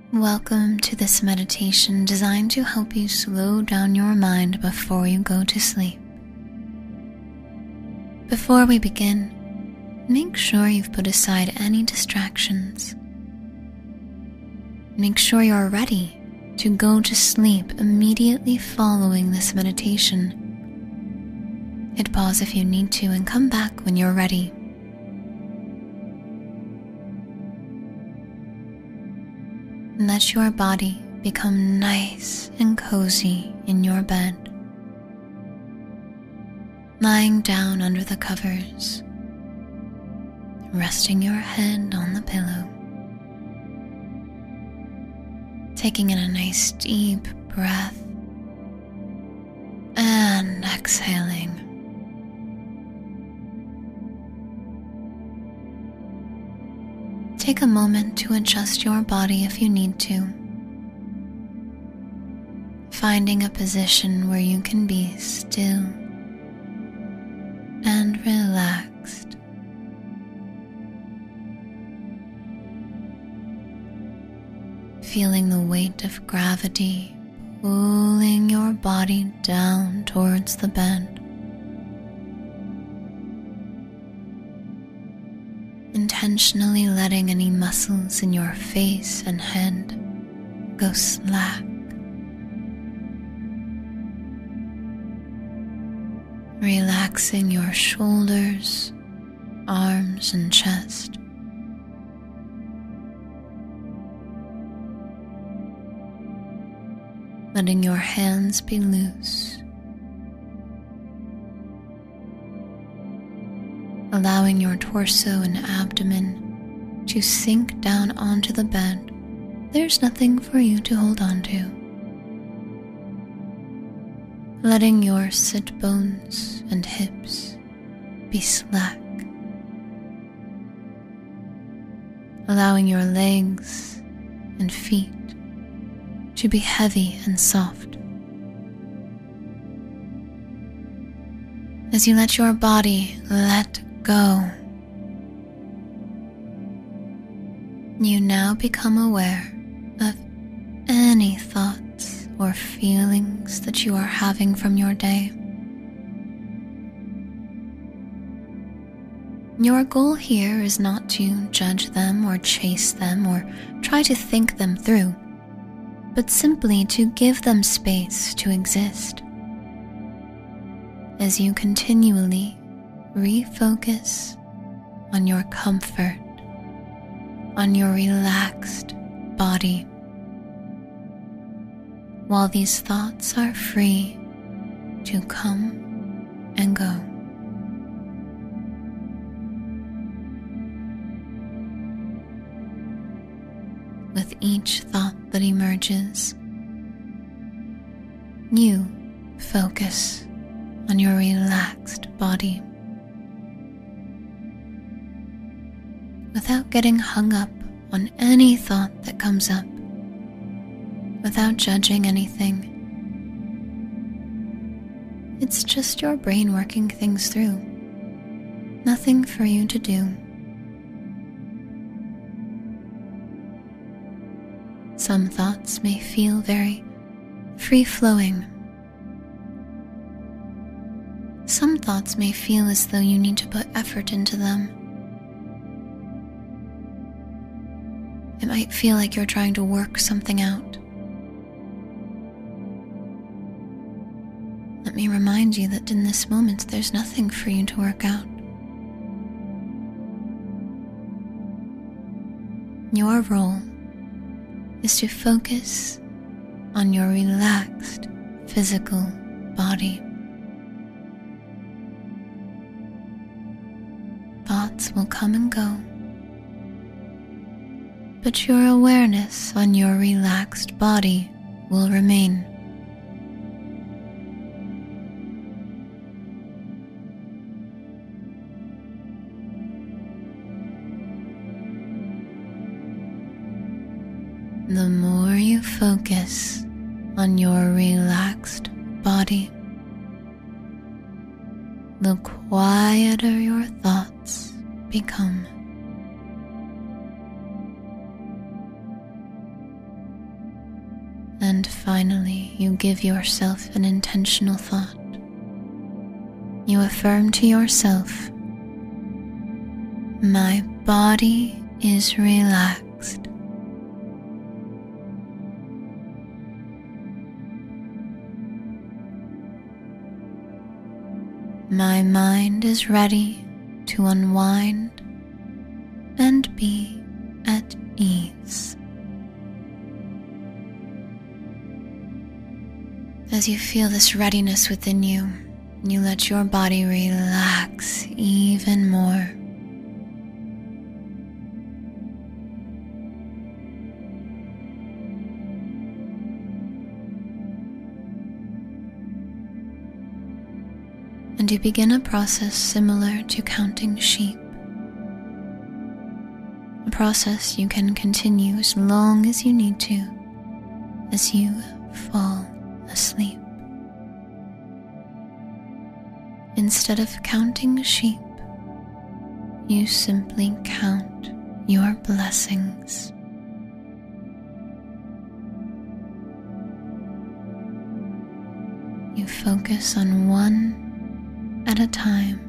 Welcome to this meditation designed to help you slow down your mind before you go to sleep. Before we begin, make sure you've put aside any distractions. Make sure you're ready to go to sleep immediately following this meditation. Hit pause if you need to and come back when you're ready. Let your body become nice and cozy in your bed. Lying down under the covers, resting your head on the pillow. Taking in a nice deep breath and exhaling. Take a moment to adjust your body if you need to, finding a position where you can be still and relaxed. Feeling the weight of gravity pulling your body down towards the bed. Intentionally letting any muscles in your face and head go slack. Relaxing your shoulders, arms, and chest. Letting your hands be loose. Allowing your torso and abdomen to sink down onto the bed. There's nothing for you to hold on to. Letting your sit bones and hips be slack. Allowing your legs and feet to be heavy and soft. As you let your body let go, you now become aware of any thoughts or feelings that you are having from your day. Your goal here is not to judge them or chase them or try to think them through, but simply to give them space to exist. As you continually refocus on your comfort, on your relaxed body, while these thoughts are free to come and go. With each thought that emerges, you focus on your relaxed body. Without getting hung up on any thought that comes up, without judging anything. It's just your brain working things through. Nothing for you to do. Some thoughts may feel very free-flowing. Some thoughts may feel as though you need to put effort into them. It might feel like you're trying to work something out. Let me remind you that in this moment, there's nothing for you to work out. Your role is to focus on your relaxed physical body. Thoughts will come and go, but your awareness on your relaxed body will remain. The more you focus on your relaxed body, the quieter your thoughts become. And finally, you give yourself an intentional thought. You affirm to yourself, "My body is relaxed." My mind is ready to unwind and be at ease. As you feel this readiness within you, you let your body relax even more. And you begin a process similar to counting sheep. A process you can continue as long as you need to as you fall asleep. Instead of counting sheep, you simply count your blessings. You focus on one at a time,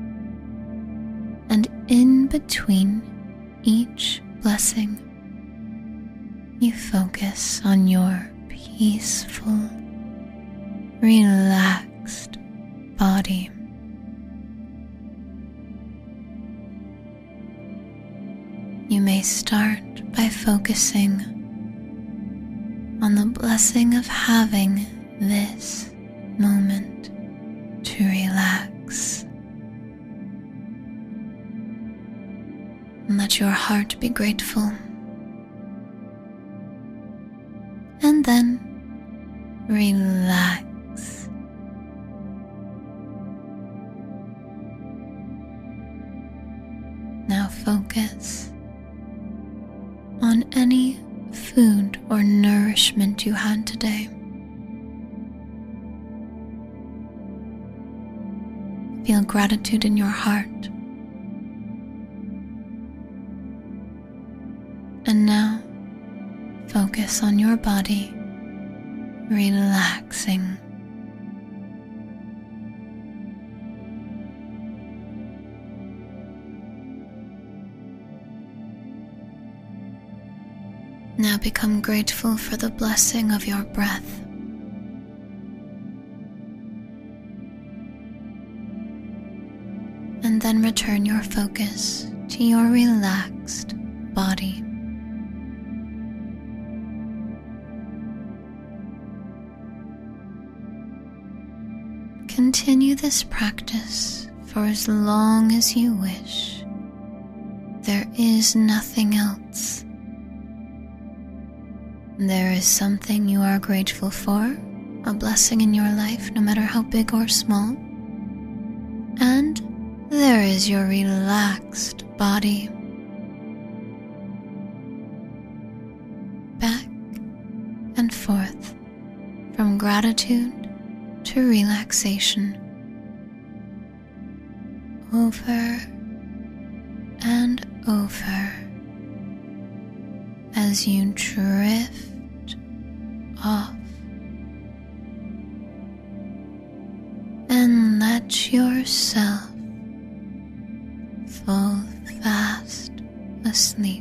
and in between each blessing, you focus on your peaceful, relaxed body. You may start by focusing on the blessing of having this moment to relax. And let your heart be grateful. And then relax. Now focus on any food or nourishment you had today. Feel gratitude in your heart. And now, focus on your body, relaxing. Now become grateful for the blessing of your breath. And then return your focus to your relaxed body. Continue this practice for as long as you wish. There is nothing else. There is something you are grateful for, a blessing in your life, no matter how big or small. And there is your relaxed body. Back and forth, from gratitude to relaxation. Over and over as you drift off and let yourself fall fast asleep,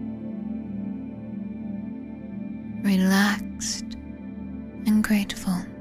relaxed and grateful.